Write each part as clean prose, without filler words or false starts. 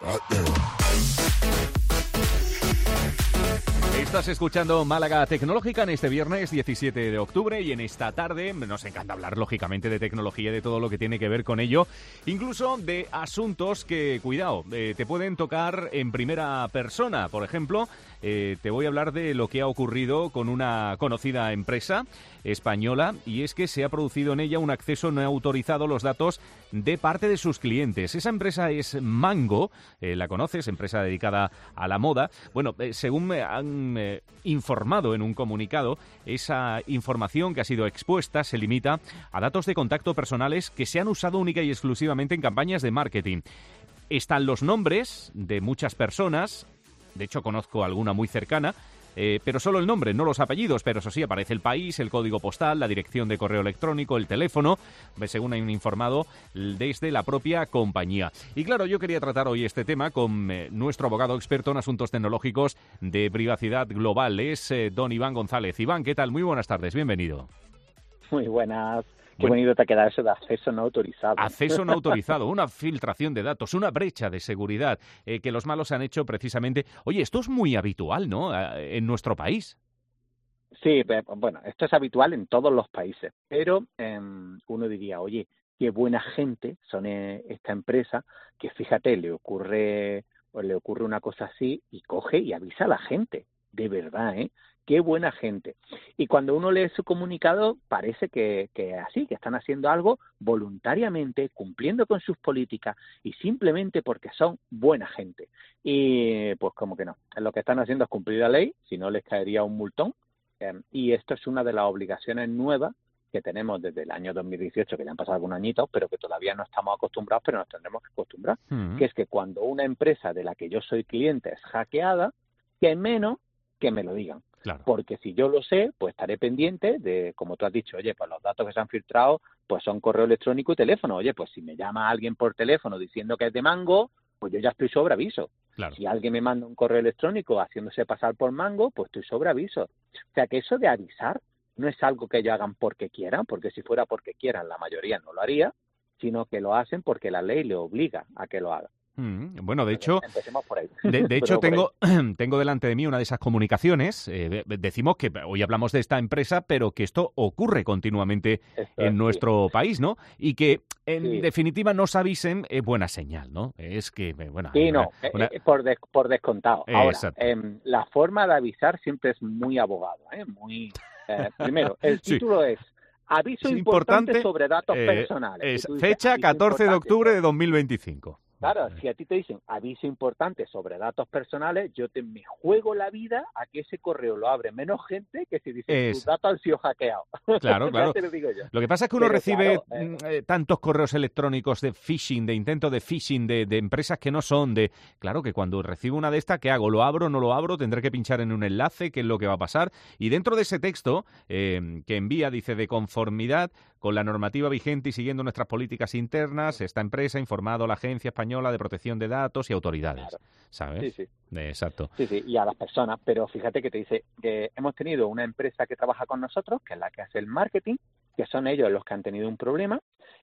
Estás escuchando Málaga Tecnológica en este viernes 17 de octubre y en esta tarde nos encanta hablar lógicamente de tecnología y de todo lo que tiene que ver con ello, incluso de asuntos que, cuidado, te pueden tocar en primera persona. Por ejemplo, te voy a hablar de lo que ha ocurrido con una conocida empresa española, y es que se ha producido en ella un acceso no autorizado a los datos de parte de sus clientes. Esa empresa es Mango, la conoces, empresa dedicada a la moda. Bueno, según me han informado en un comunicado, esa información que ha sido expuesta se limita a datos de contacto personales que se han usado única y exclusivamente en campañas de marketing. Están los nombres de muchas personas, de hecho conozco alguna muy cercana, pero solo el nombre, no los apellidos, pero eso sí, aparece el país, el código postal, la dirección de correo electrónico, el teléfono, según han informado desde la propia compañía. Y claro, yo quería tratar hoy este tema con nuestro abogado experto en asuntos tecnológicos de privacidad global, es don Iván González. Iván, ¿qué tal? Muy buenas tardes, bienvenido. Muy buenas. Qué bonito te ha quedado eso de acceso no autorizado. Acceso no autorizado, una filtración de datos, una brecha de seguridad que los malos han hecho precisamente. Oye, esto es muy habitual, ¿no?, en nuestro país. Sí, bueno, esto es habitual en todos los países, pero uno diría, oye, qué buena gente son esta empresa, que fíjate, le ocurre una cosa así y coge y avisa a la gente, de verdad, ¿eh? Qué buena gente. Y cuando uno lee su comunicado, parece que así, que están haciendo algo voluntariamente, cumpliendo con sus políticas y simplemente porque son buena gente. Y pues como que no. Lo que están haciendo es cumplir la ley, si no les caería un multón. Y esto es una de las obligaciones nuevas que tenemos desde el año 2018, que ya han pasado algunos añitos, pero que todavía no estamos acostumbrados, pero nos tendremos que acostumbrar. Que es que cuando una empresa de la que yo soy cliente es hackeada, que menos que me lo digan. Claro. Porque si yo lo sé, pues estaré pendiente de, como tú has dicho, oye, pues los datos que se han filtrado pues son correo electrónico y teléfono. Oye, pues si me llama alguien por teléfono diciendo que es de Mango, pues yo ya estoy sobre aviso. Claro. Si alguien me manda un correo electrónico haciéndose pasar por Mango, pues estoy sobre aviso. O sea que eso de avisar no es algo que ellos hagan porque quieran, porque si fuera porque quieran la mayoría no lo haría, sino que lo hacen porque la ley le obliga a que lo haga. Bueno, de hecho, empecemos por ahí. de hecho tengo delante de mí una de esas comunicaciones. Decimos que hoy hablamos de esta empresa, pero que esto ocurre continuamente en nuestro país, ¿no? Y que, en definitiva, nos avisen es buena señal, ¿no? Es que, bueno... Sí, por descontado. Ahora, la forma de avisar siempre es muy abogado, ¿eh? Muy... primero, el título es... Aviso importante sobre datos personales. Es fecha 14 de octubre de 2025. Claro, si a ti te dicen aviso importante sobre datos personales, yo me juego la vida a que ese correo lo abre menos gente que si dicen tus datos han sido hackeados. Claro, claro. Te lo digo yo. Lo que pasa es que uno recibe tantos correos electrónicos de phishing, de intento de phishing, de empresas que no son de... Claro que cuando recibo una de estas, ¿qué hago? ¿Lo abro o no lo abro? ¿Tendré que pinchar en un enlace? ¿Qué es lo que va a pasar? Y dentro de ese texto que envía, dice, de conformidad con la normativa vigente y siguiendo nuestras políticas internas, esta empresa ha informado a la Agencia Española de Protección de Datos y autoridades, claro. ¿Sabes? Sí. Exacto. Sí, y a las personas, pero fíjate que te dice que hemos tenido una empresa que trabaja con nosotros, que es la que hace el marketing, que son ellos los que han tenido un problema,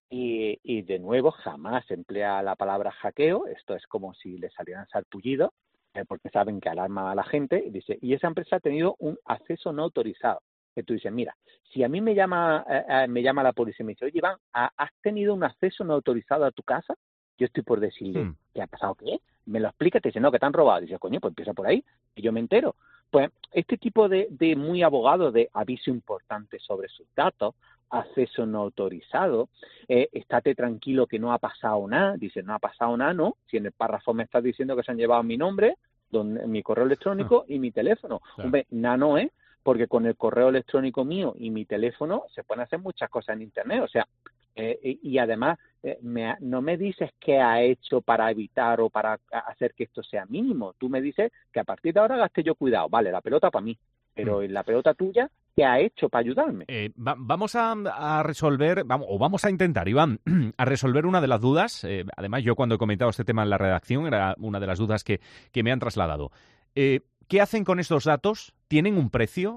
y de nuevo jamás se emplea la palabra hackeo, esto es como si le salieran sarpullidos, porque saben que alarma a la gente, y esa empresa ha tenido un acceso no autorizado. Que tú dices, mira, si a mí me llama la policía y me dice, oye, Iván, ¿has tenido un acceso no autorizado a tu casa? Yo estoy por decirle, ¿qué ha pasado? ¿Qué? Me lo explica, te dice, no, que te han robado. Dice, coño, pues empieza por ahí, y yo me entero. Pues este tipo de muy abogado de aviso importante sobre sus datos, acceso no autorizado, estate tranquilo que no ha pasado nada. Dice, no ha pasado nada, ¿no? Si en el párrafo me estás diciendo que se han llevado mi nombre, mi correo electrónico y mi teléfono. Claro. Hombre, nada no es, porque con el correo electrónico mío y mi teléfono se pueden hacer muchas cosas en Internet. O sea, y además no me dices qué ha hecho para evitar o para hacer que esto sea mínimo. Tú me dices que a partir de ahora gaste yo cuidado. Vale, la pelota para mí, pero en la pelota tuya, ¿qué ha hecho para ayudarme? Vamos a resolver, vamos a intentar, Iván, a resolver una de las dudas. Además, yo cuando he comentado este tema en la redacción, era una de las dudas que me han trasladado. ¿Qué hacen con estos datos? ¿Tienen un precio?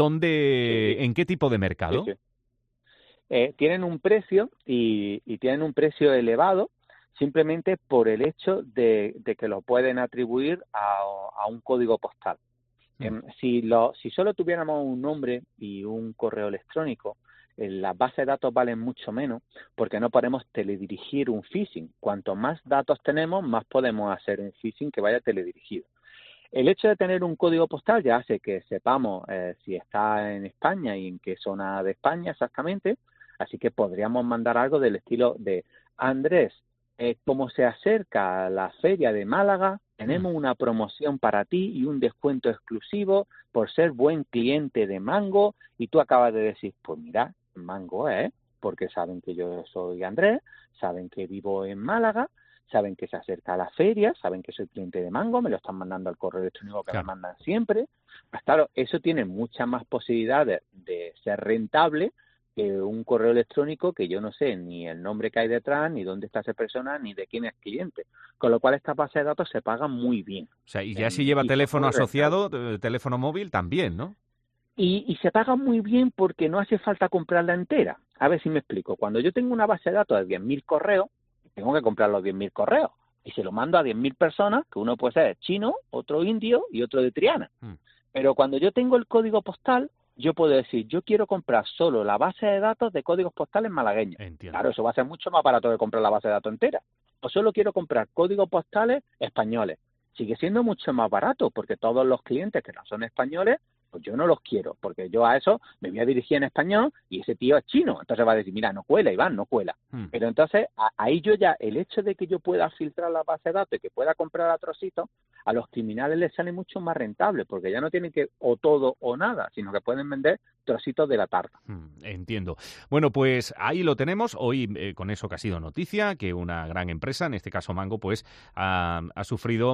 ¿En qué tipo de mercado? Sí. Tienen un precio y tienen un precio elevado simplemente por el hecho de que lo pueden atribuir a un código postal. Si solo tuviéramos un nombre y un correo electrónico, las bases de datos valen mucho menos porque no podemos teledirigir un phishing. Cuanto más datos tenemos, más podemos hacer un phishing que vaya teledirigido. El hecho de tener un código postal ya hace que sepamos si está en España y en qué zona de España exactamente, así que podríamos mandar algo del estilo de Andrés, como se acerca a la feria de Málaga, tenemos una promoción para ti y un descuento exclusivo por ser buen cliente de Mango, y tú acabas de decir, pues mira, Mango porque saben que yo soy Andrés, saben que vivo en Málaga, saben que se acerca a la feria, saben que soy cliente de Mango, me lo están mandando al correo electrónico que me mandan siempre. Pues claro, eso tiene muchas más posibilidades de ser rentable que un correo electrónico que yo no sé ni el nombre que hay detrás, ni dónde está esa persona, ni de quién es cliente. Con lo cual esta base de datos se paga muy bien. O sea, y ya si lleva teléfono asociado, teléfono móvil también, ¿no? Y se paga muy bien porque no hace falta comprarla entera. A ver si me explico. Cuando yo tengo una base de datos de 10.000 correos, tengo que comprar los 10.000 correos. Y se lo mando a 10.000 personas, que uno puede ser chino, otro indio y otro de Triana. Pero cuando yo tengo el código postal, yo puedo decir, yo quiero comprar solo la base de datos de códigos postales malagueños. Entiendo. Claro, eso va a ser mucho más barato que comprar la base de datos entera. O solo quiero comprar códigos postales españoles. Sigue siendo mucho más barato, porque todos los clientes que no son españoles, pues yo no los quiero, porque yo a eso me voy a dirigir en español y ese tío es chino. Entonces va a decir, mira, no cuela, Iván, no cuela. Pero entonces, ahí yo ya, el hecho de que yo pueda filtrar la base de datos y que pueda comprar a trocitos, a los criminales les sale mucho más rentable, porque ya no tienen que o todo o nada, sino que pueden vender trocitos de la tarta. Entiendo. Bueno, pues ahí lo tenemos. Hoy, con eso que ha sido noticia, que una gran empresa, en este caso Mango, pues ha sufrido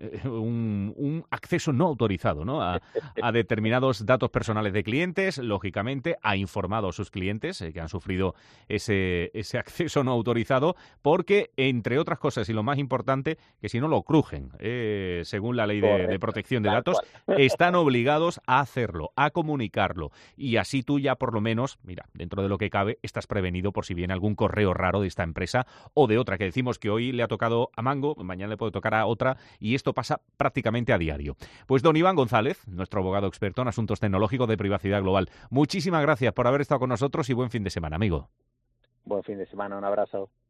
un acceso no autorizado, ¿no? A determinados datos personales de clientes. Lógicamente, ha informado a sus clientes que han sufrido ese acceso no autorizado, porque, entre otras cosas, y lo más importante, que si no lo crujen, según la ley de protección de datos, están obligados a hacerlo, a comunicarlo. Y así tú ya por lo menos, mira, dentro de lo que cabe, estás prevenido por si viene algún correo raro de esta empresa o de otra, que decimos que hoy le ha tocado a Mango, mañana le puede tocar a otra, y esto pasa prácticamente a diario. Pues don Iván González, nuestro abogado experto en asuntos tecnológicos de privacidad global, muchísimas gracias por haber estado con nosotros y buen fin de semana, amigo. Buen fin de semana, un abrazo.